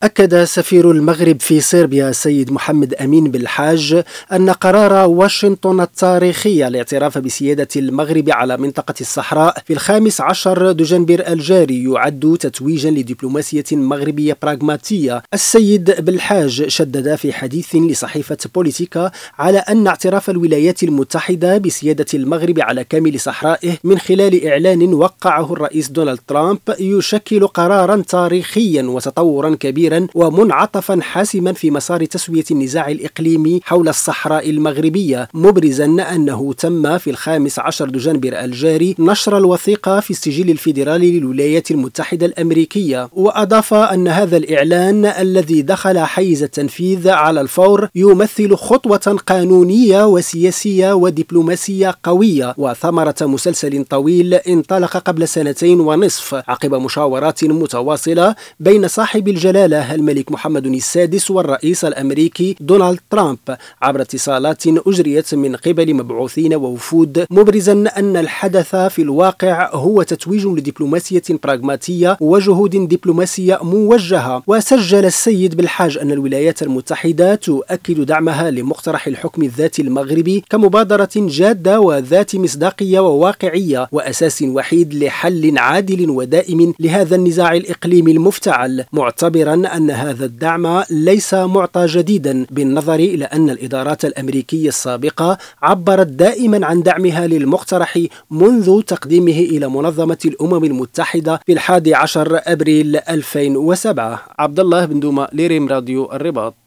أكد سفير المغرب في صربيا السيد محمد أمين بالحاج أن قرار واشنطن التاريخي الاعتراف بسيادة المغرب على منطقة الصحراء في 15 دجنبر الجاري يعد تتويجا لدبلوماسية مغربية براغماتية. السيد بالحاج شدد في حديث لصحيفة بوليتيكا على أن اعتراف الولايات المتحدة بسيادة المغرب على كامل صحرائه من خلال إعلان وقعه الرئيس دونالد ترامب يشكل قرارا تاريخيا وتطورا كبيرا ومنعطفا حاسما في مسار تسوية النزاع الإقليمي حول الصحراء المغربية، مبرزا أنه تم في 15 دجنبر الجاري نشر الوثيقة في السجل الفيدرالي للولايات المتحدة الأمريكية. وأضاف أن هذا الإعلان الذي دخل حيز التنفيذ على الفور يمثل خطوة قانونية وسياسية ودبلوماسية قوية وثمرة مسلسل طويل انطلق قبل 2.5 سنين عقب مشاورات متواصلة بين صاحب الجلالة الملك محمد السادس والرئيس الأمريكي دونالد ترامب عبر اتصالات أجريت من قبل مبعوثين ووفود، مبرزا أن الحدث في الواقع هو تتويج لدبلوماسية براغماتية وجهود دبلوماسية موجهة. وسجل السيد بالحاج أن الولايات المتحدة تؤكد دعمها لمقترح الحكم الذاتي المغربي كمبادرة جادة وذات مصداقية وواقعية وأساس وحيد لحل عادل ودائم لهذا النزاع الإقليمي المفتعل، معتبرا أن هذا الدعم ليس معطى جديدا بالنظر إلى أن الإدارات الأمريكية السابقة عبرت دائما عن دعمها للمقترح منذ تقديمه إلى منظمة الأمم المتحدة في 11 أبريل 2007. عبد الله بن دومة لريم راديو الرباط.